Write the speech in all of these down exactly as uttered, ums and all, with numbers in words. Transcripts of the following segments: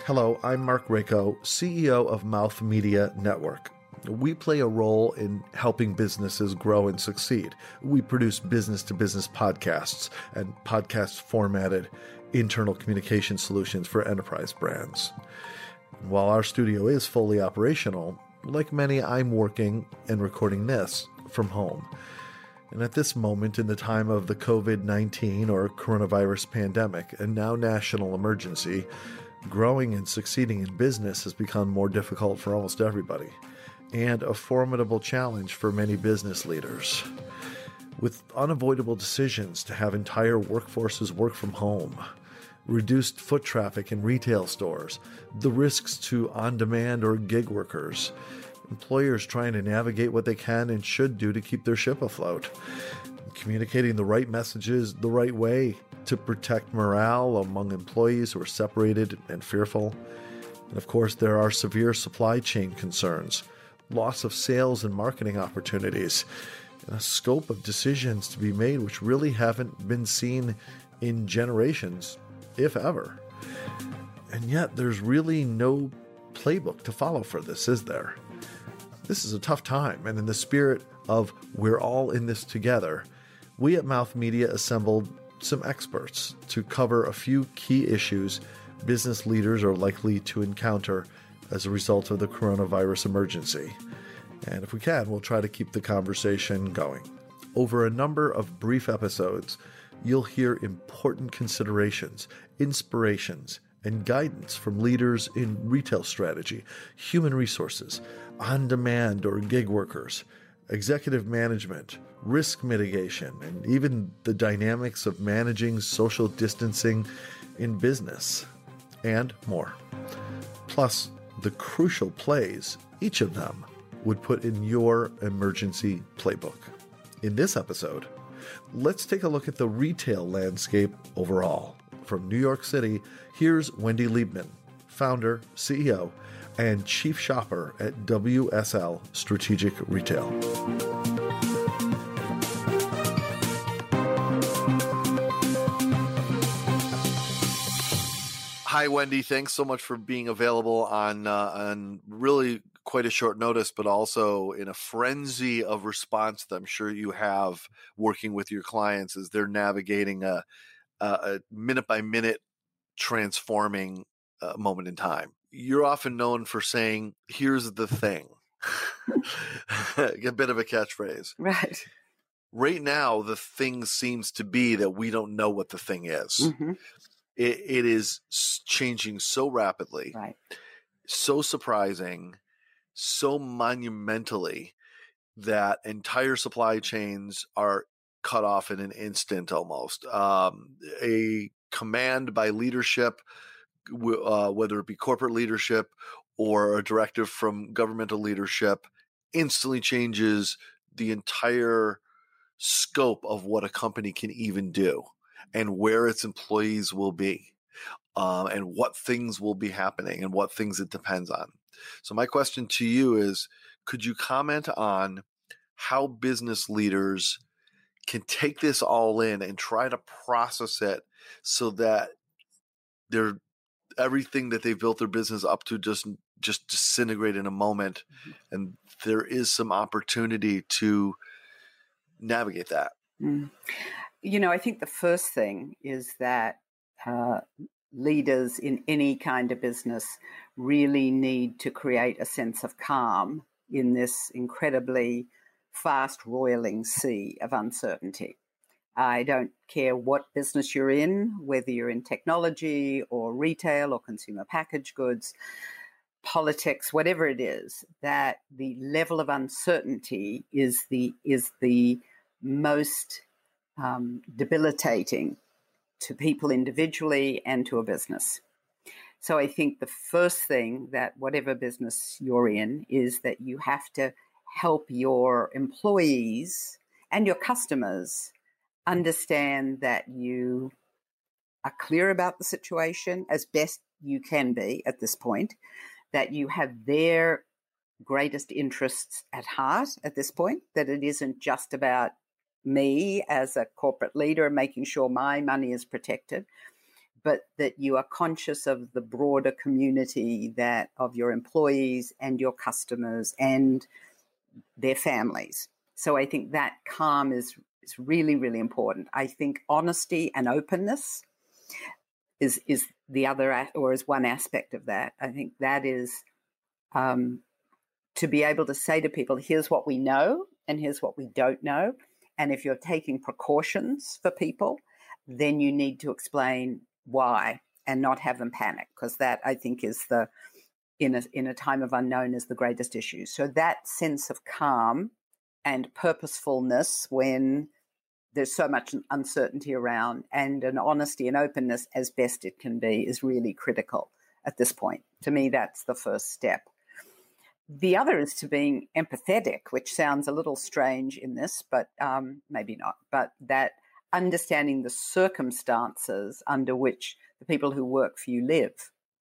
Hello, I'm Mark Rako, C E O of Mouth Media Network. We play a role in helping businesses grow and succeed. We produce business-to-business podcasts and podcast-formatted internal communication solutions for enterprise brands. While our studio is fully operational, like many, I'm working and recording this from home. And at this moment in the time of the covid nineteen or coronavirus pandemic, and now national emergency, growing and succeeding in business has become more difficult for almost everybody, and a formidable challenge for many business leaders. With unavoidable decisions to have entire workforces work from home, reduced foot traffic in retail stores, the risks to on-demand or gig workers, employers trying to navigate what they can and should do to keep their ship afloat, communicating the right messages the right way to protect morale among employees who are separated and fearful. And of course, there are severe supply chain concerns, loss of sales and marketing opportunities, and a scope of decisions to be made which really haven't been seen in generations, if ever. And yet, there's really no playbook to follow for this, is there? This is a tough time, and in the spirit of we're all in this together, we at Mouth Media assembled some experts to cover a few key issues business leaders are likely to encounter as a result of the coronavirus emergency. And if we can, we'll try to keep the conversation going. Over a number of brief episodes, you'll hear important considerations, inspirations, and guidance from leaders in retail strategy, human resources, on-demand or gig workers, executive management, risk mitigation, and even the dynamics of managing social distancing in business, and more. Plus, the crucial plays each of them would put in your emergency playbook. In this episode, let's take a look at the retail landscape overall. From New York City, here's Wendy Liebman, founder, C E O, and chief shopper at W S L Strategic Retail. Hi, Wendy. Thanks so much for being available on uh, on really quite a short notice, but also in a frenzy of response that I'm sure you have working with your clients as they're navigating a, a, a minute-by-minute transforming uh, moment in time. You're often known for saying, here's the thing. A bit of a catchphrase. Right. Right now, the thing seems to be that we don't know what the thing is. Mm-hmm. It, it is changing so rapidly, Right. so surprising, so monumentally that entire supply chains are cut off in an instant almost. Um, a command by leadership, uh, whether it be corporate leadership or a directive from governmental leadership, instantly changes the entire scope of what a company can even do and where its employees will be, um, and what things will be happening and what things it depends on. So my question to you is, could you comment on how business leaders can take this all in and try to process it so that they're everything that they've built their business up to just just disintegrate in a moment, mm-hmm. and there is some opportunity to navigate that? Mm. You know, I think the first thing is that uh, leaders in any kind of business really need to create a sense of calm in this incredibly fast roiling sea of uncertainty. I don't care what business you're in, whether you're in technology or retail or consumer packaged goods, politics, whatever it is, that the level of uncertainty is the is the most um, debilitating to people individually and to a business. So I think the first thing that whatever business you're in is that you have to help your employees and your customers understand that you are clear about the situation as best you can be at this point, that you have their greatest interests at heart at this point, that it isn't just about me as a corporate leader making sure my money is protected, but that you are conscious of the broader community that of your employees and your customers and their families. So I think that calm is, is really, really important. I think honesty and openness is is the other, or is one aspect of that. I think that is um, to be able to say to people, here's what we know and here's what we don't know. And if you're taking precautions for people, then you need to explain why and not have them panic, because that, I think, is the, in a, in a time of unknown, is the greatest issue. So that sense of calm and purposefulness when there's so much uncertainty around, and an honesty and openness as best it can be, is really critical at this point. To me, that's the first step. The other is to being empathetic, which sounds a little strange in this, but um, maybe not, but that understanding the circumstances under which the people who work for you live.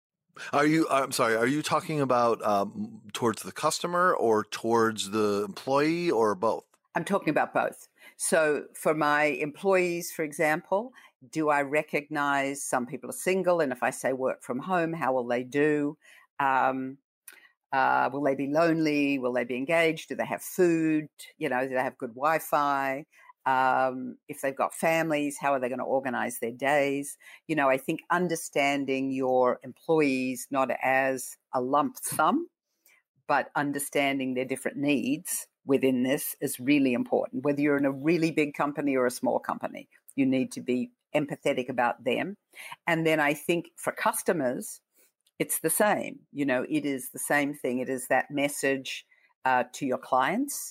Are you, I'm sorry, are you talking about um, towards the customer or towards the employee, or both? I'm talking about both. So for my employees, for example, do I recognize some people are single? And if I say work from home, how will they do? Um, uh, will they be lonely? Will they be engaged? Do they have food? You know, do they have good Wi-Fi? Um, if they've got families, how are they going to organize their days? You know, I think understanding your employees not as a lump sum, but understanding their different needs within this is really important. Whether you're in a really big company or a small company, you need to be empathetic about them. And then I think for customers, it's the same. You know, it is the same thing. It is that message uh, to your clients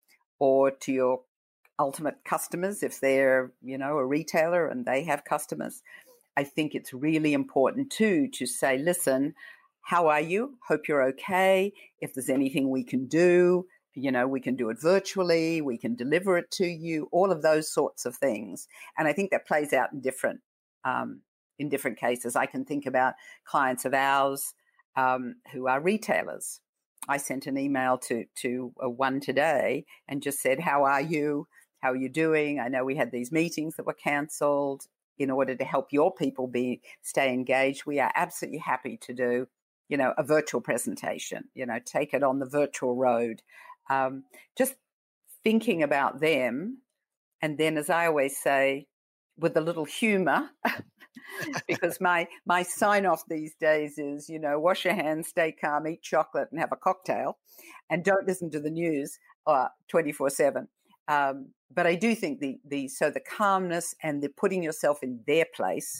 or to your ultimate customers, if they're, you know, a retailer and they have customers. I think it's really important too to say, listen, how are you? Hope you're okay. If there's anything we can do, you know, we can do it virtually, we can deliver it to you, all of those sorts of things. And I think that plays out in different um, in different cases. I can think about clients of ours um, who are retailers. I sent an email to to uh, one today and just said, how are you? How are you doing? I know we had these meetings that were cancelled. In order to help your people be stay engaged, we are absolutely happy to do, you know, a virtual presentation, you know, take it on the virtual road. Um, just thinking about them. And then, as I always say, with a little humor, because my, my sign off these days is, you know, wash your hands, stay calm, eat chocolate and have a cocktail, and don't listen to the news uh, twenty-four seven. Um, but I do think the, the, so the calmness and the putting yourself in their place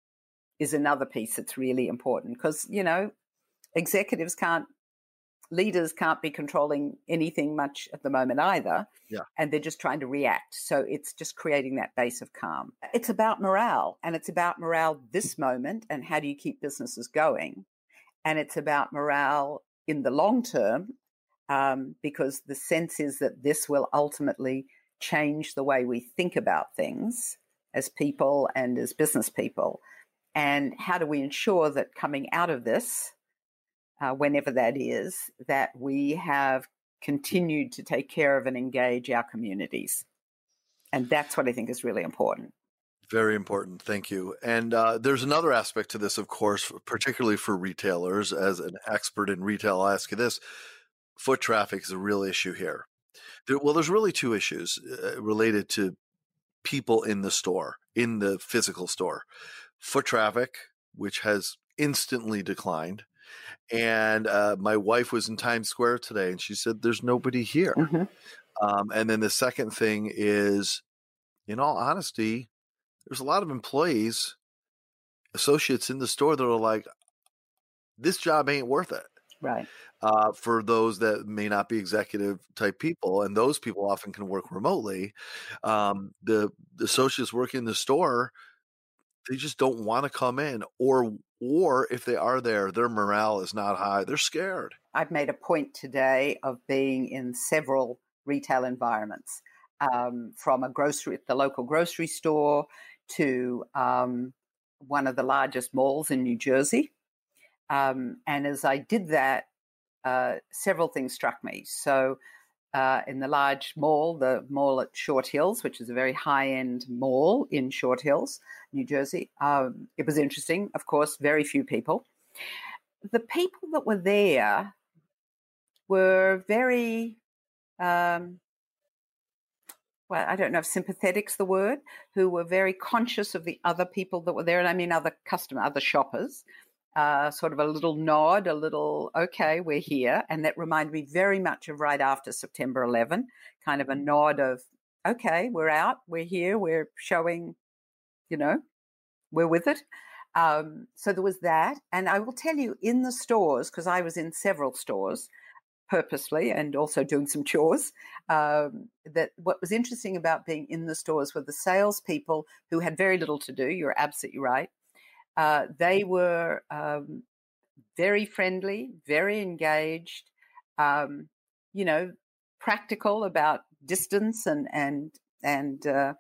is another piece that's really important, because, you know, executives can't, leaders can't be controlling anything much at the moment either. Yeah. And they're just trying to react. So it's just creating that base of calm. It's about morale, and it's about morale this moment and how do you keep businesses going? And it's about morale in the long term, um, because the sense is that this will ultimately change the way we think about things as people and as business people. And how do we ensure that coming out of this, Uh, whenever that is, that we have continued to take care of and engage our communities. And that's what I think is really important. Very important. Thank you. And uh, there's another aspect to this, of course, particularly for retailers. As an expert in retail, I'll ask you this. Foot traffic is a real issue here. There, well, there's really two issues uh, related to people in the store, in the physical store. Foot traffic, which has instantly declined. And uh, my wife was in Times Square today, and she said, there's nobody here. Mm-hmm. Um, and then the second thing is, in all honesty, there's a lot of employees, associates in the store that are like, this job ain't worth it. Right. Uh, for those that may not be executive type people, and those people often can work remotely. Um, the, the associates working in the store, they just don't want to come in, or or if they are there, their morale is not high. They're scared. I've made a point today of being in several retail environments, um, from a grocery, the local grocery store to um, one of the largest malls in New Jersey. Um, and as I did that, uh, several things struck me. So uh, in the large mall, the mall at Short Hills, which is a very high-end mall in Short Hills, New Jersey. Um, it was interesting, of course, very few people. The people that were there were very, um, well, I don't know if sympathetic's the word, who were very conscious of the other people that were there. And I mean other customer, other shoppers. Uh, sort of a little nod, a little, okay, we're here. And that reminded me very much of right after September eleventh, kind of a nod of, okay, we're out, we're here, we're showing, you know, we're with it. Um, so there was that. And I will tell you, in the stores, because I was in several stores purposely and also doing some chores, um, that what was interesting about being in the stores were the salespeople who had very little to do. You're absolutely right. Uh, they were um, very friendly, very engaged, um, you know, practical about distance and and and uh,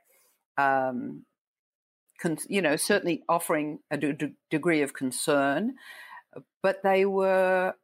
um, con- you know, certainly offering a d- degree of concern, but they were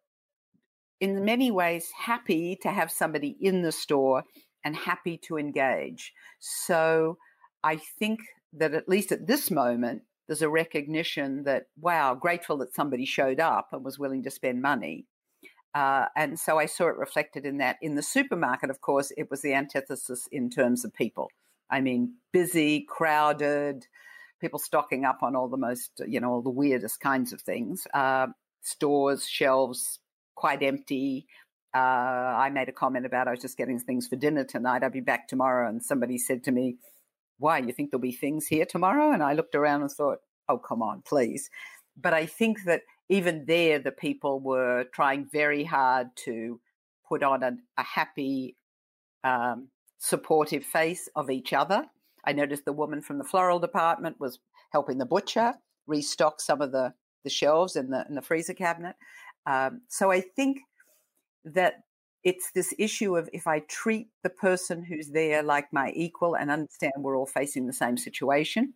in many ways happy to have somebody in the store and happy to engage. So I think that at least at this moment, there's a recognition that, wow, grateful that somebody showed up and was willing to spend money. Uh, and so I saw it reflected in that. In the supermarket, of course, it was the antithesis in terms of people. I mean, busy, crowded, people stocking up on all the most, you know, all the weirdest kinds of things. Uh, stores, shelves, quite empty. Uh, I made a comment about I was just getting things for dinner tonight. I'll be back tomorrow. And somebody said to me, why, you think there'll be things here tomorrow? And I looked around and thought, oh, come on, please. But I think that even there, the people were trying very hard to put on a, a happy, um, supportive face of each other. I noticed the woman from the floral department was helping the butcher restock some of the, the shelves in the, in the freezer cabinet. Um, so I think that it's this issue of if I treat the person who's there like my equal and understand we're all facing the same situation,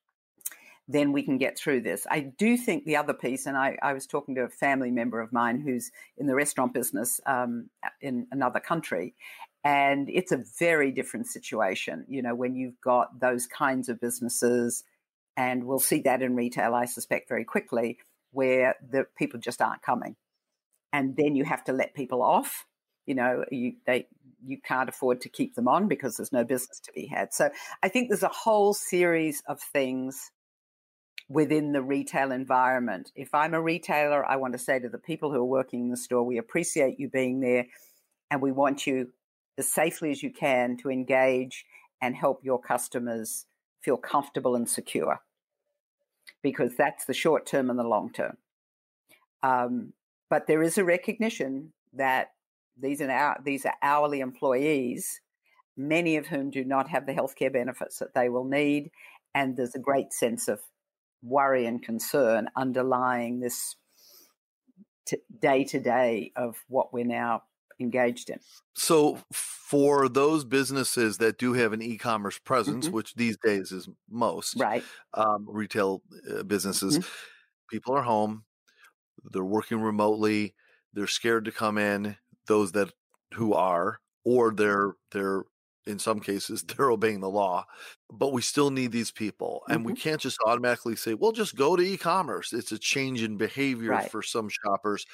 then we can get through this. I do think the other piece, and I, I was talking to a family member of mine who's in the restaurant business um, in another country, and it's a very different situation, you know, when you've got those kinds of businesses, and we'll see that in retail, I suspect, very quickly, where the people just aren't coming. And then you have to let people off. You know, you they you can't afford to keep them on because there's no business to be had. So I think there's a whole series of things within the retail environment. If I'm a retailer, I want to say to the people who are working in the store, we appreciate you being there and we want you as safely as you can to engage and help your customers feel comfortable and secure, because that's the short term and the long term. Um, but there is a recognition that these are, our, these are hourly employees, many of whom do not have the healthcare benefits that they will need. And there's a great sense of worry and concern underlying this t- day-to-day of what we're now engaged in. So for those businesses that do have an e-commerce presence, mm-hmm. which these days is most right. um, retail uh, businesses, mm-hmm. people are home, they're working remotely, they're scared to come in, those that who are, or they're they're in some cases they're obeying the law, but we still need these people. And mm-hmm. we can't just automatically say, well, just go to e-commerce. It's a change in behavior right. for some shoppers.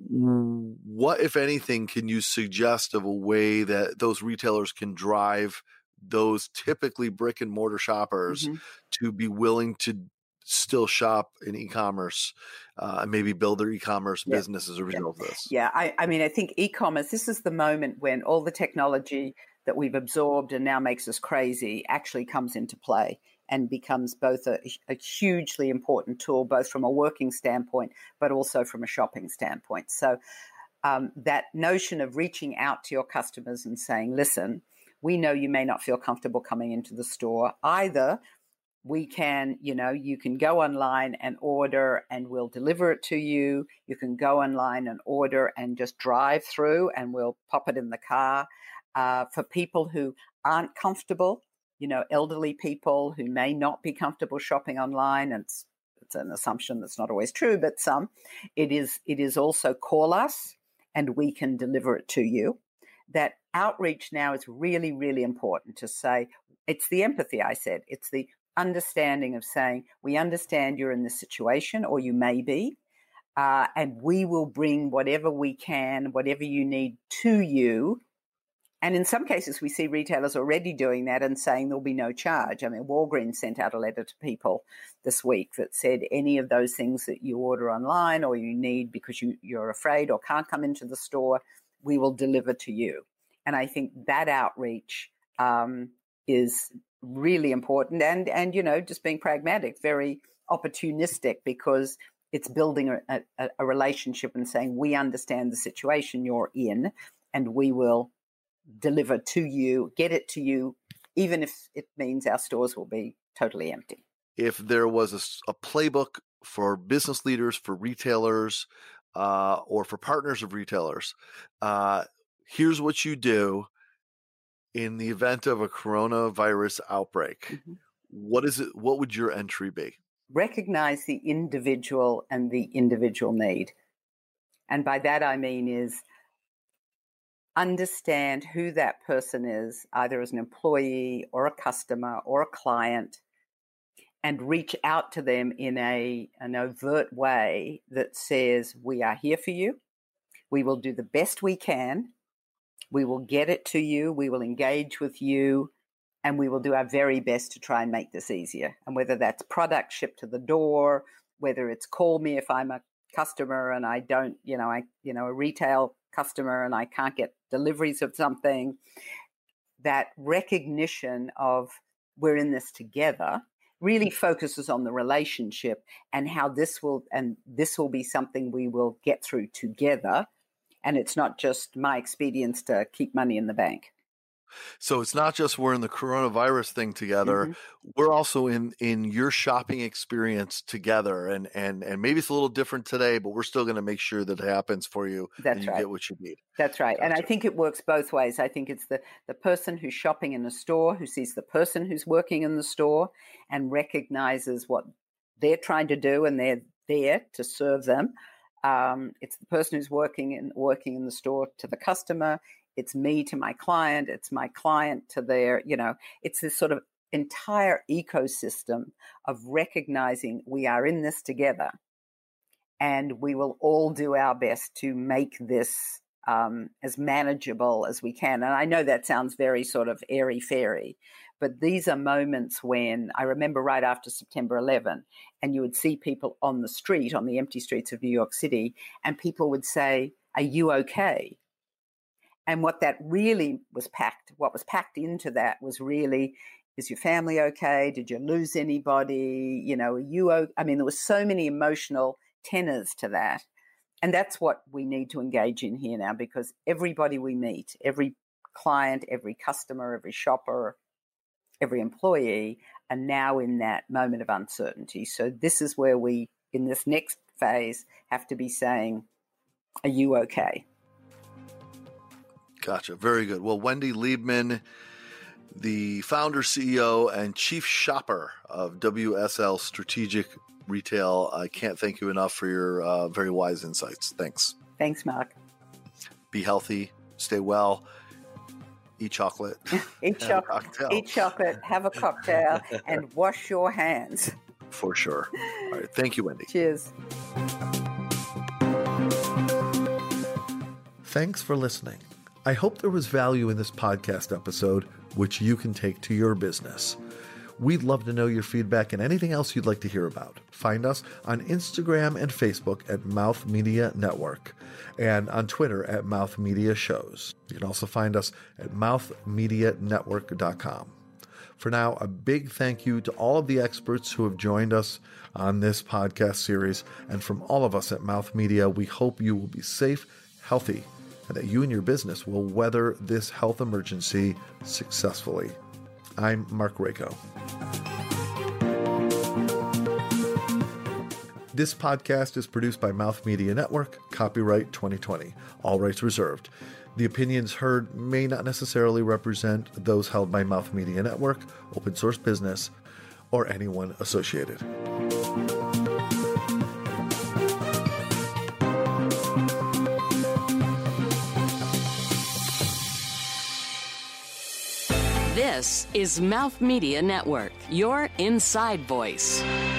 What, if anything, can you suggest of a way that those retailers can drive those typically brick and mortar shoppers mm-hmm. to be willing to still shop in e-commerce uh, and maybe build their e-commerce yeah. business as a result yeah. of this? Yeah, I, I mean, I think e-commerce, this is the moment when all the technology that we've absorbed and now makes us crazy actually comes into play and becomes both a, a hugely important tool, both from a working standpoint, but also from a shopping standpoint. So um, that notion of reaching out to your customers and saying, listen, we know you may not feel comfortable coming into the store either. We can, you know, you can go online and order and we'll deliver it to you. You can go online and order and just drive through and we'll pop it in the car. Uh, for people who aren't comfortable, you know, elderly people who may not be comfortable shopping online, and it's, it's an assumption that's not always true, but some, it is, it is also call us and we can deliver it to you. that outreach now is really, really important to say, it's the empathy I said, it's the understanding of saying, we understand you're in this situation, or you may be, uh, and we will bring whatever we can, whatever you need to you. And in some cases, we see retailers already doing that and saying there'll be no charge. I mean, Walgreens sent out a letter to people this week that said any of those things that you order online or you need because you, you're afraid or can't come into the store, we will deliver to you. And I think that outreach um, is really important. And, and, you know, just being pragmatic, very opportunistic, because it's building a, a, a relationship and saying, we understand the situation you're in and we will deliver to you, get it to you, even if it means our stores will be totally empty. If there was a, a playbook for business leaders, for retailers, uh, or for partners of retailers, uh, here's what you do in the event of a coronavirus outbreak. Mm-hmm. What is it? What would your entry be? Recognize the individual and the individual need. And by that I mean is understand who that person is, either as an employee or a customer or a client, and reach out to them in a, an overt way that says, we are here for you. We will do the best we can. We will get it to you. We will engage with you. And we will do our very best to try and make this easier. And whether that's product shipped to the door, whether it's call me if I'm a customer and I don't, you know, I, you know, a retail customer and I can't get deliveries of something, that recognition of we're in this together really focuses on the relationship and how this will, and this will be something we will get through together. And it's not just my expedience to keep money in the bank. So it's not just we're in the coronavirus thing together. Mm-hmm. We're also in, in your shopping experience together. And, and, and maybe it's a little different today, but we're still going to make sure that it happens for you. That's and you right. get what you need. That's right. Gotcha. And I think it works both ways. I think it's the, the person who's shopping in a store who sees the person who's working in the store and recognizes what they're trying to do and they're there to serve them. Um, it's the person who's working in, working in the store to the customer. It's me to my client. It's my client to their, you know, it's this sort of entire ecosystem of recognizing we are in this together and we will all do our best to make this um, as manageable as we can. And I know that sounds very sort of airy-fairy, but these are moments when I remember right after September eleventh, and you would see people on the street, on the empty streets of New York City, and people would say, "Are you okay?" And what that really was packed, what was packed into that was really, is your family okay? Did you lose anybody? You know, are you okay? I mean, there were so many emotional tenors to that. And that's what we need to engage in here now, because everybody we meet, every client, every customer, every shopper, every employee are now in that moment of uncertainty. So this is where we, in this next phase, have to be saying, are you okay? Gotcha. Very good. Well, Wendy Liebman, the founder, C E O, and chief shopper of W S L Strategic Retail, I can't thank you enough for your uh, very wise insights. Thanks. Thanks, Mark. Be healthy, stay well, eat chocolate. eat, cho- eat chocolate, have a cocktail, and wash your hands. For sure. All right. Thank you, Wendy. Cheers. Thanks for listening. I hope there was value in this podcast episode, which you can take to your business. We'd love to know your feedback and anything else you'd like to hear about. Find us on Instagram and Facebook at Mouth Media Network and on Twitter at Mouth Media Shows. You can also find us at mouth media network dot com. For now, a big thank you to all of the experts who have joined us on this podcast series. And from all of us at Mouth Media, we hope you will be safe, healthy, and that you and your business will weather this health emergency successfully. I'm Mark Rako. This podcast is produced by Mouth Media Network, copyright twenty twenty, all rights reserved. The opinions heard may not necessarily represent those held by Mouth Media Network, Open Source Business, or anyone associated. This is Mouth Media Network, your inside voice.